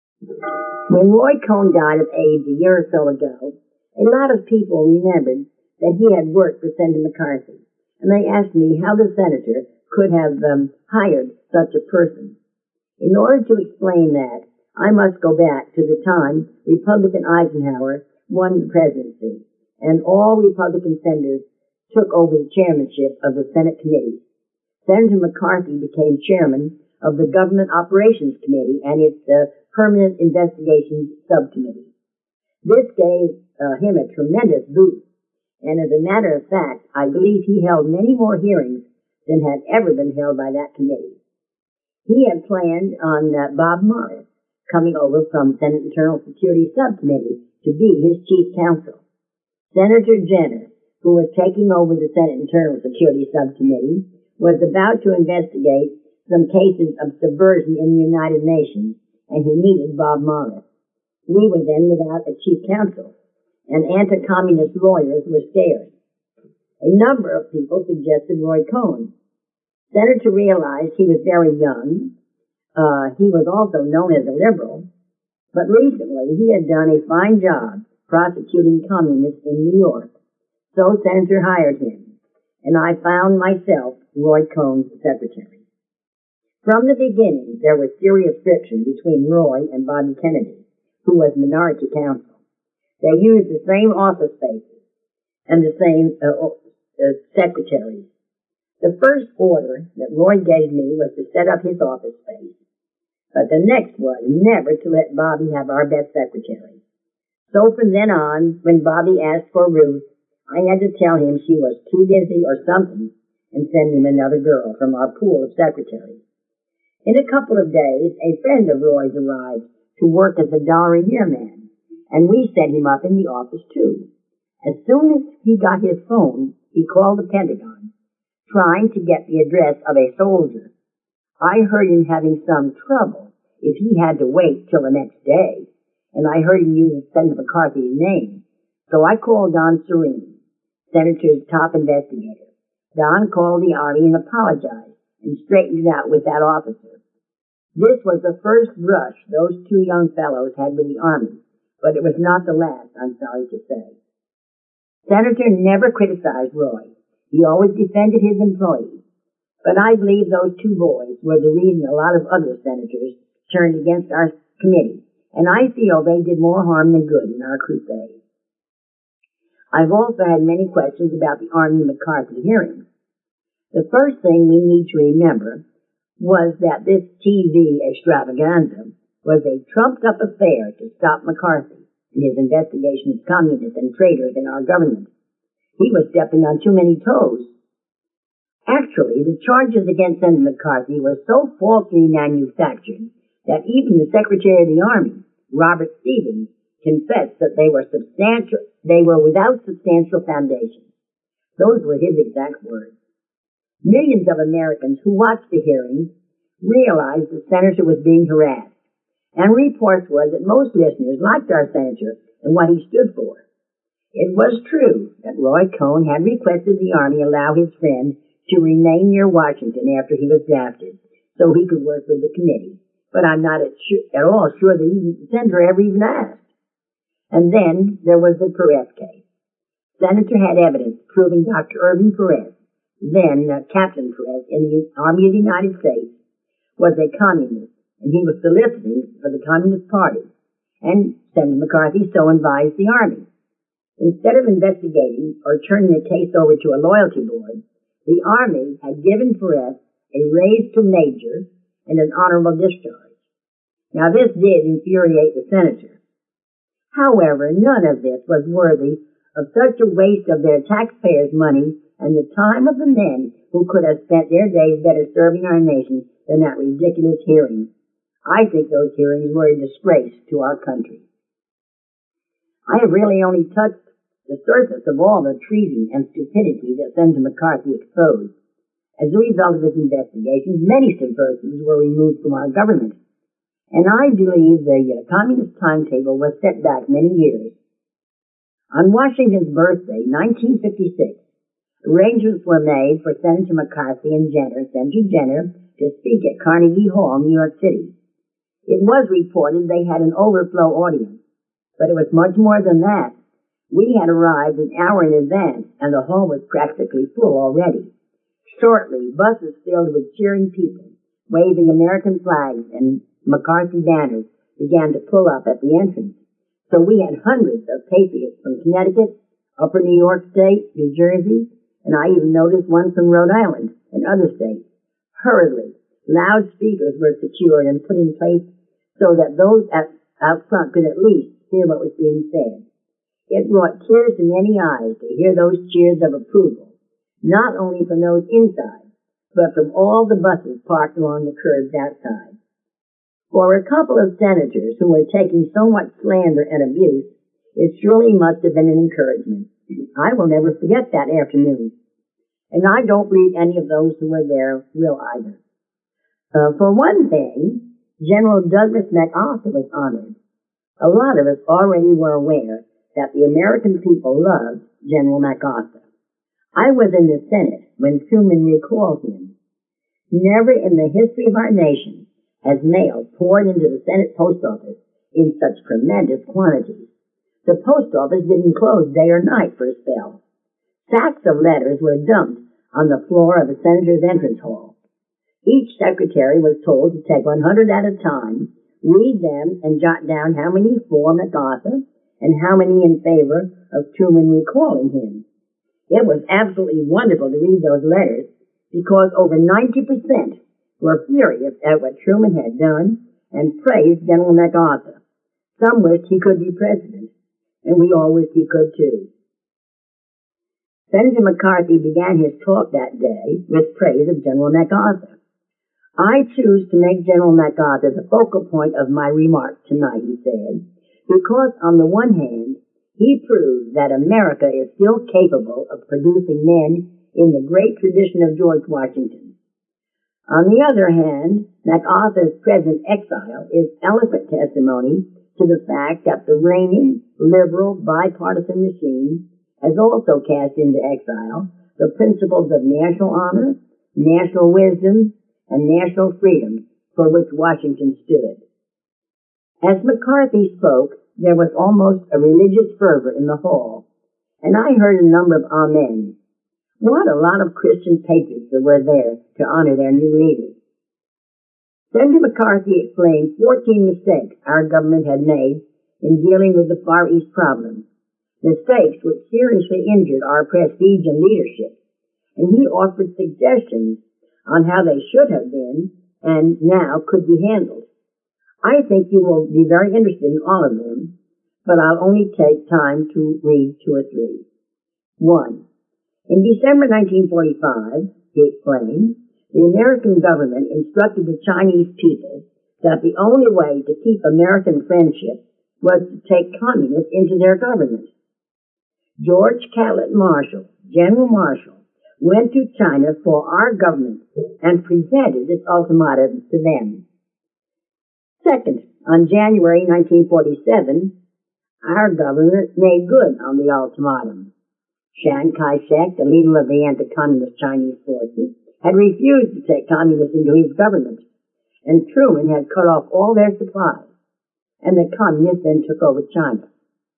When Roy Cohn died of AIDS a year or so ago, a lot of people remembered that he had worked for Senator McCarthy, and they asked me how the senator could have hired such a person. In order to explain that, I must go back to the time Republican Eisenhower won the presidency, and all Republican senators took over the chairmanship of the Senate committees. Senator McCarthy became chairman of the Government Operations Committee and its Permanent Investigations Subcommittee. This gave him a tremendous boost, and as a matter of fact, I believe he held many more hearings than had ever been held by that committee. He had planned on Bob Morris coming over from Senate Internal Security Subcommittee to be his chief counsel. Senator Jenner, who was taking over the Senate Internal Security Subcommittee, was about to investigate some cases of subversion in the United Nations, and he needed Bob Morris. We were then without a chief counsel, and anti-communist lawyers were scarce. A number of people suggested Roy Cohn. Senator realized he was very young. He was also known as a liberal, but recently he had done a fine job prosecuting communists in New York. So Senator hired him, and I found myself Roy Cohn's secretary. From the beginning, there was serious friction between Roy and Bobby Kennedy, who was minority counsel. They used the same office spaces and the same secretaries. The first order that Roy gave me was to set up his office space, but the next was never to let Bobby have our best secretary. So from then on, when Bobby asked for Ruth, I had to tell him she was too busy or something and send him another girl from our pool of secretaries. In a couple of days, a friend of Roy's arrived to work as a $1-a-year man, and we set him up in the office too. As soon as he got his phone, he called the Pentagon, trying to get the address of a soldier. I heard him having some trouble if he had to wait till the next day, and I heard him use Senator McCarthy's name. So I called Don Serene, Senator's top investigator. Don called the Army and apologized and straightened it out with that officer. This was the first brush those two young fellows had with the Army, but it was not the last, I'm sorry to say. Senator never criticized Roy. He always defended his employees. But I believe those two boys were the reason a lot of other senators turned against our committee, and I feel they did more harm than good in our crusade. I've also had many questions about the Army McCarthy hearings. The first thing we need to remember was that this TV extravaganza was a trumped-up affair to stop McCarthy in his investigation of communists and traitors in our government. He was stepping on too many toes. Actually, the charges against Senator McCarthy were so falsely manufactured that even the Secretary of the Army, Robert Stevens, confessed that they were without substantial foundation. Those were his exact words. Millions of Americans who watched the hearings realized the senator was being harassed, and reports were that most listeners liked our senator and what he stood for. It was true that Roy Cohn had requested the Army allow his friend to remain near Washington after he was drafted, so he could work with the committee, but I'm not at all sure that the senator ever even asked. And then there was the Perez case. Senator had evidence proving Dr. Irving Perez, then Captain Perez in the Army of the United States, was a communist, and he was soliciting for the Communist Party, and Senator McCarthy so advised the Army. Instead of investigating or turning the case over to a loyalty board, the Army had given Perez a raise to major and an honorable discharge. Now this did infuriate the senator. However, none of this was worthy of such a waste of their taxpayers' money and the time of the men who could have spent their days better serving our nation than that ridiculous hearing. I think those hearings were a disgrace to our country. I have really only touched the surface of all the treason and stupidity that Senator McCarthy exposed. As a result of his investigations, many subversives were removed from our government, and I believe the communist timetable was set back many years. On Washington's birthday, 1956, arrangements were made for Senator McCarthy and Senator Jenner, to speak at Carnegie Hall, New York City. It was reported they had an overflow audience, but it was much more than that. We had arrived an hour in advance, and the hall was practically full already. Shortly, buses filled with cheering people, waving American flags and McCarthy banners, began to pull up at the entrance. So we had hundreds of patriots from Connecticut, Upper New York State, New Jersey, and I even noticed one from Rhode Island and other states. Hurriedly, loudspeakers were secured and put in place so that those out front could at least hear what was being said. It brought tears to many eyes to hear those cheers of approval, not only from those inside, but from all the buses parked along the curbs outside. For a couple of senators who were taking so much slander and abuse, it surely must have been an encouragement. I will never forget that afternoon, and I don't believe any of those who were there will either. For one thing, General Douglas MacArthur was honored. A lot of us already were aware that the American people loved General MacArthur. I was in the Senate when Truman recalled him. Never in the history of our nation has mail poured into the Senate post office in such tremendous quantities. The post office didn't close day or night for a spell. Sacks of letters were dumped on the floor of the senator's entrance hall. Each secretary was told to take 100 at a time, read them, and jot down how many for MacArthur and how many in favor of Truman recalling him. It was absolutely wonderful to read those letters because over 90% were furious at what Truman had done and praised General MacArthur. Some wished he could be president, and we all wished he could too. Senator McCarthy began his talk that day with praise of General MacArthur. I choose to make General MacArthur the focal point of my remarks tonight, he said, because on the one hand, he proved that America is still capable of producing men in the great tradition of George Washington. On the other hand, MacArthur's present exile is eloquent testimony to the fact that the reigning, liberal, bipartisan machine has also cast into exile the principles of national honor, national wisdom, and national freedom for which Washington stood. As McCarthy spoke, there was almost a religious fervor in the hall, and I heard a number of amens. What a lot of Christian patriots that were there to honor their new leaders. Senator McCarthy explained 14 mistakes our government had made in dealing with the Far East problem, mistakes which seriously injured our prestige and leadership, and he offered suggestions on how they should have been and now could be handled. I think you will be very interested in all of them, but I'll only take time to read 2 or 3. 1. In December 1945, he explained, the American government instructed the Chinese people that the only way to keep American friendship was to take communists into their government. George Catlett Marshall, General Marshall, went to China for our government and presented this ultimatum to them. Second, on January 1947, our government made good on the ultimatum. Chiang Kai-shek, the leader of the anti-communist Chinese forces, had refused to take communists into his government, and Truman had cut off all their supplies, and the communists then took over China.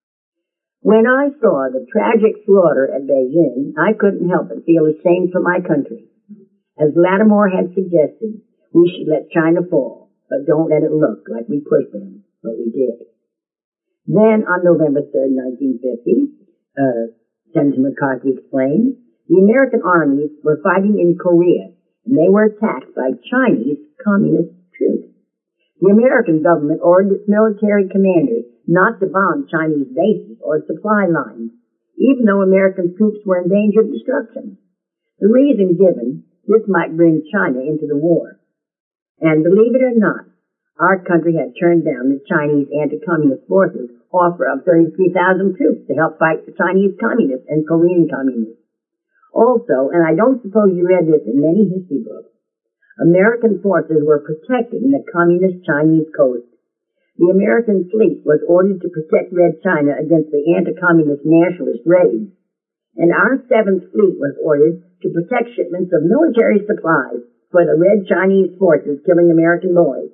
When I saw the tragic slaughter at Beijing, I couldn't help but feel ashamed for my country. As Lattimore had suggested, we should let China fall, but don't let it look like we pushed them, but we did. Then, on November 3rd, 1950, Senator McCarthy explained, the American armies were fighting in Korea, and they were attacked by Chinese communist truth. The American government ordered its military commanders not to bomb Chinese bases or supply lines, even though American troops were in danger of destruction. The reason given, this might bring China into the war. And believe it or not, our country had turned down the Chinese anti-communist forces' offer of 33,000 troops to help fight the Chinese communists and Korean communists. Also, and I don't suppose you read this in many history books, American forces were protecting the communist Chinese coast. The American fleet was ordered to protect Red China against the anti-communist nationalist raids, and our 7th Fleet was ordered to protect shipments of military supplies for the Red Chinese forces killing American boys.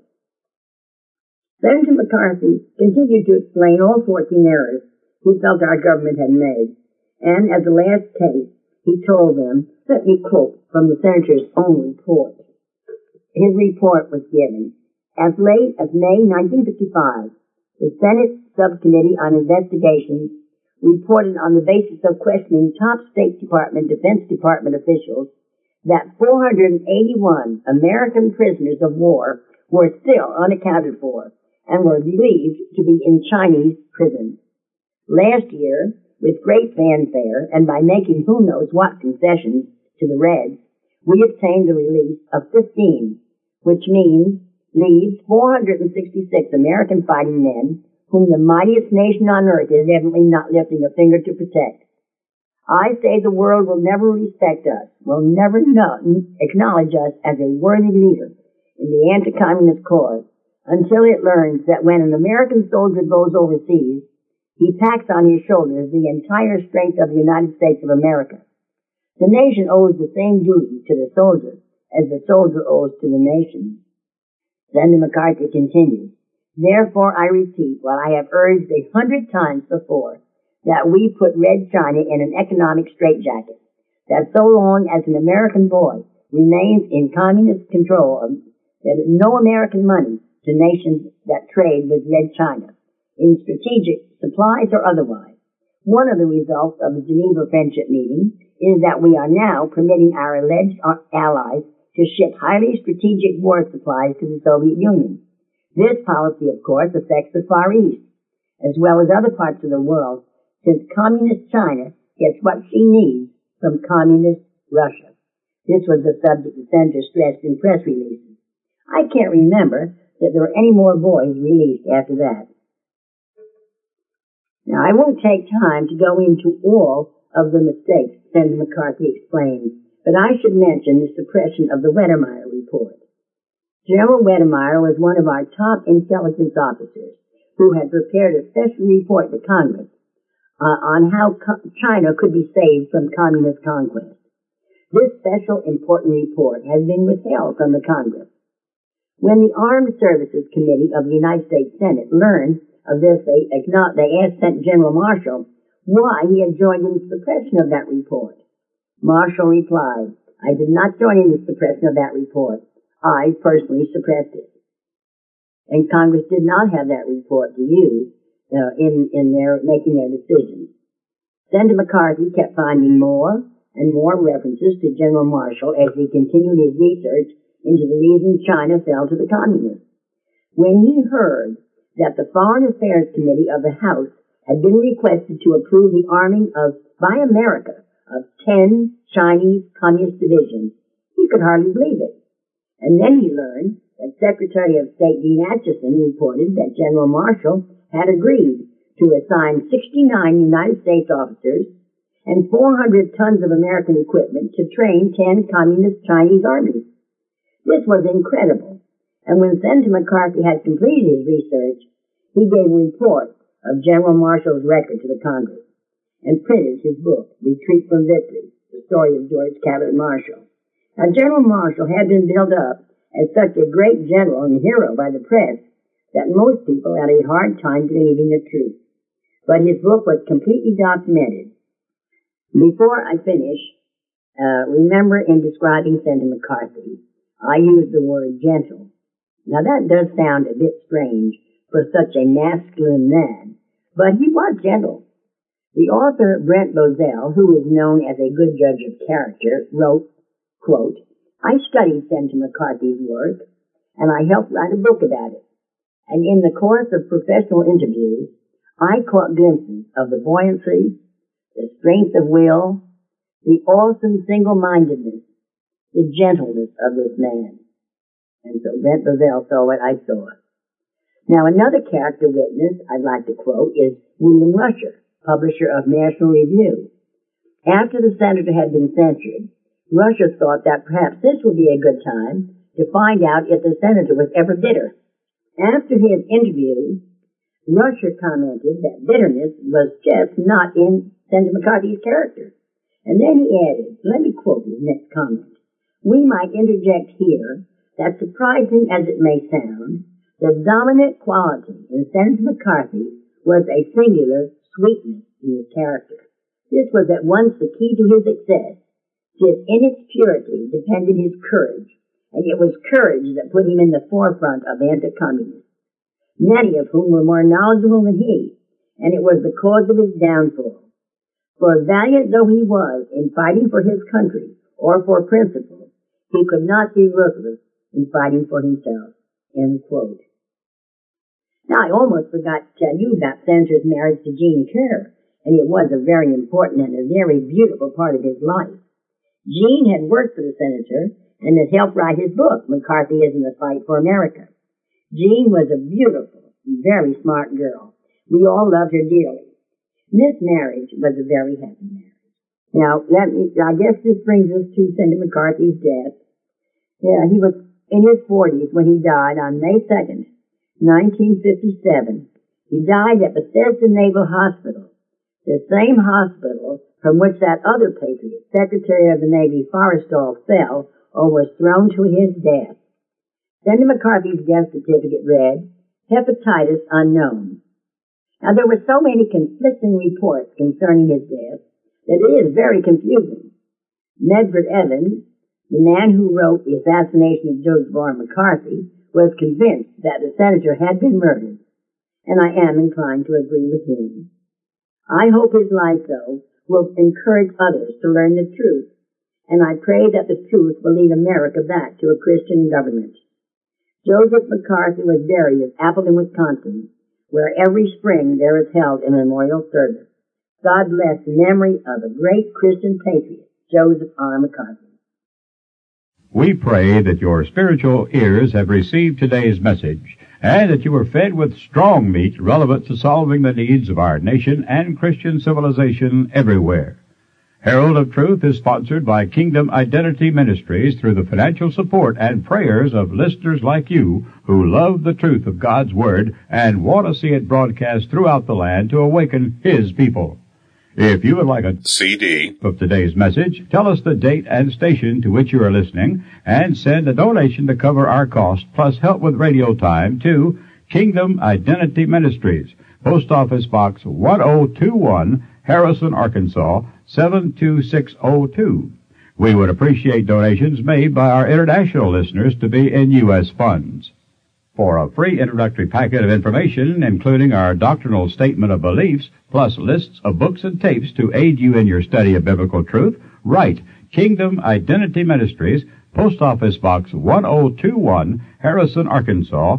Senator McCarthy continued to explain all 14 errors he felt our government had made, and as the last case, he told them, let me quote from the senator's own report. His report was given. As late as May 1955, the Senate Subcommittee on Investigations reported on the basis of questioning top State Department, Defense Department officials that 481 American prisoners of war were still unaccounted for and were believed to be in Chinese prisons. Last year, with great fanfare and by making who knows what concessions to the Reds, we obtained the release of 15, which leaves 466 American fighting men whom the mightiest nation on earth is evidently not lifting a finger to protect. I say the world will never respect us, will never acknowledge us as a worthy leader in the anti-communist cause until it learns that when an American soldier goes overseas, he packs on his shoulders the entire strength of the United States of America. The nation owes the same duty to the soldier as the soldier owes to the nation. Senator McCarthy continued, therefore I repeat what I have urged 100 times before, that we put Red China in an economic straitjacket, that so long as an American boy remains in communist control, that no American money to nations that trade with Red China, in strategic supplies or otherwise. One of the results of the Geneva Friendship Meeting is that we are now permitting our alleged allies to ship highly strategic war supplies to the Soviet Union. This policy, of course, affects the Far East, as well as other parts of the world, since communist China gets what she needs from communist Russia. This was the subject the senator stressed in press releases. I can't remember that there were any more boys released after that. Now, I won't take time to go into all of the mistakes Senator McCarthy explained, but I should mention the suppression of the Wedemeyer report. General Wedemeyer was one of our top intelligence officers who had prepared a special report to Congress on how China could be saved from communist conquest. This special important report has been withheld from the Congress. When the Armed Services Committee of the United States Senate learned of this, they asked General Marshall why he had joined in the suppression of that report. Marshall replied, I did not join in the suppression of that report. I personally suppressed it. And Congress did not have that report to use in their making their decisions. Senator McCarthy kept finding more and more references to General Marshall as he continued his research into the reason China fell to the communists. When he heard that the Foreign Affairs Committee of the House had been requested to approve the arming by America of 10 Chinese communist divisions, he could hardly believe it. And then he learned that Secretary of State Dean Acheson reported that General Marshall had agreed to assign 69 United States officers and 400 tons of American equipment to train 10 communist Chinese armies. This was incredible, and when Senator McCarthy had completed his research, he gave a report of General Marshall's record to the Congress and printed his book, Retreat from Victory, the story of George Cabot Marshall. Now, General Marshall had been built up as such a great general and hero by the press that most people had a hard time believing the truth. But his book was completely documented. Before I finish, remember in describing Senator McCarthy, I used the word gentle. Now that does sound a bit strange for such a masculine man, but he was gentle. The author Brent Bozell, who is known as a good judge of character, wrote, quote, I studied Senator McCarthy's work, and I helped write a book about it. And in the course of professional interviews, I caught glimpses of the buoyancy, the strength of will, the awesome single-mindedness, the gentleness of this man. And so Brent Bozell saw what I saw. Now, another character witness I'd like to quote is William Rusher, publisher of National Review. After the senator had been censured, Rusher thought that perhaps this would be a good time to find out if the senator was ever bitter. After his interview, Rusher commented that bitterness was just not in Senator McCarthy's character. And then he added, let me quote his next comment, "We might interject here that, surprising as it may sound, the dominant quality in Senator McCarthy was a singular sweetness in his character. This was at once the key to his success, since in its purity depended his courage, and it was courage that put him in the forefront of anti-communists, many of whom were more knowledgeable than he, and it was the cause of his downfall. For valiant though he was in fighting for his country or for principle, he could not be ruthless in fighting for himself." End quote. Now, I almost forgot to tell you about Senator's marriage to Jean Kerr, and it was a very important and a very beautiful part of his life. Jean had worked for the senator and had helped write his book, McCarthyism: The Fight for America. Jean was a beautiful, very smart girl. We all loved her dearly. This marriage was a very happy marriage. Now, I guess this brings us to Senator McCarthy's death. Yeah, he was in his 40s when he died on May 2nd, 1957. He died at Bethesda Naval Hospital, the same hospital from which that other patriot, Secretary of the Navy Forrestal, fell or was thrown to his death. Senator McCarthy's death certificate read, hepatitis unknown. Now, there were so many conflicting reports concerning his death that it is very confusing. Medford Evans, the man who wrote The Assassination of Joseph R. McCarthy, was convinced that the senator had been murdered, and I am inclined to agree with him. I hope his life, though, will encourage others to learn the truth, and I pray that the truth will lead America back to a Christian government. Joseph McCarthy was buried at Appleton, Wisconsin, where every spring there is held a memorial service. God bless the memory of a great Christian patriot, Joseph R. McCarthy. We pray that your spiritual ears have received today's message and that you are fed with strong meat relevant to solving the needs of our nation and Christian civilization everywhere. Herald of Truth is sponsored by Kingdom Identity Ministries through the financial support and prayers of listeners like you who love the truth of God's Word and want to see it broadcast throughout the land to awaken His people. If you would like a CD of today's message, tell us the date and station to which you are listening and send a donation to cover our costs plus help with radio time to Kingdom Identity Ministries, Post Office Box 1021, Harrison, Arkansas, 72602. We would appreciate donations made by our international listeners to be in U.S. funds. For a free introductory packet of information, including our doctrinal statement of beliefs, plus lists of books and tapes to aid you in your study of biblical truth, write Kingdom Identity Ministries, Post Office Box 1021, Harrison, Arkansas,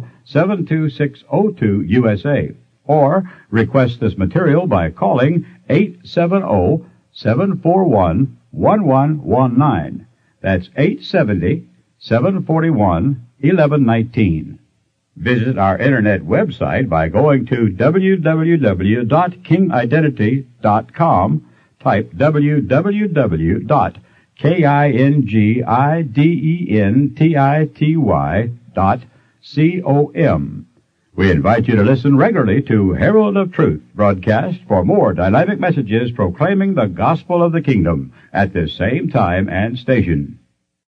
72602, USA. Or request this material by calling 870-741-1119. That's 870-741-1119. Visit our internet website by going to www.kingidentity.com. Type www.kingidentity.com. We invite you to listen regularly to Herald of Truth broadcast for more dynamic messages proclaiming the gospel of the kingdom at this same time and station.